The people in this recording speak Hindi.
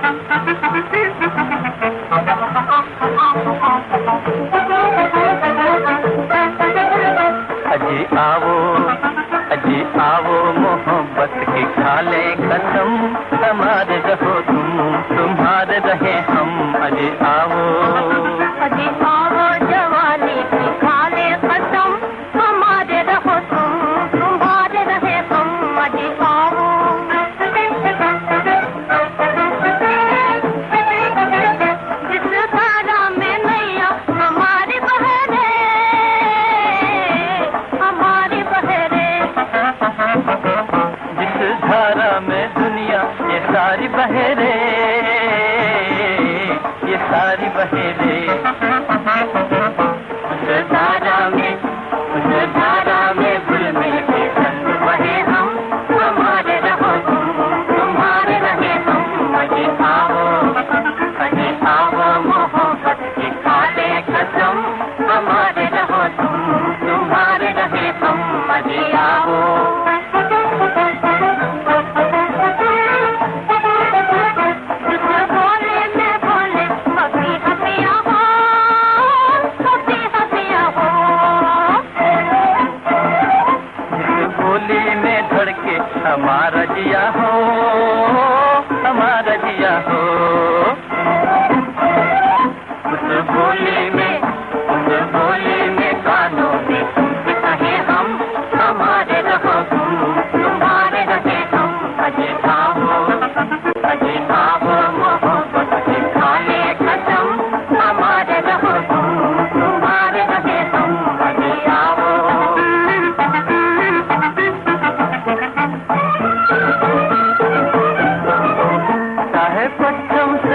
अजी आओ मोहब्बत की खा ले कसम, हमारे रहो तुम, तुम्हारे रहे हम। अजी आओ जवानी की खा ले कसम, हमारे रहो तुम, तुम्हारे रहे हम। अजी आओ जिस धारा में नैया हमारी बहरे, हमारी बहरे, जिस धारा में दुनिया ये सारी बहरे, ये सारी बहरे, उस धारा में घुल मिल के संग बहे हम, हमारे रहो तुम, तुम्हारे रहे हम। अजी आओ मोहब्बत की खा ले कसम, हमारे रहो तुम, तुम्हारे रहे हम। अजी आओ हमारा जिया हो, हमारा जिया हो, उस बोली में कानों में तुमसे कहे हम, हमारे रहो तुम, तुम्हारे रहे हम। अजी आओ मोहब्बत की खा ले कसम, हमारे रहो तुम, तुम्हारे रहे हम। अजी आओ पश्चिम से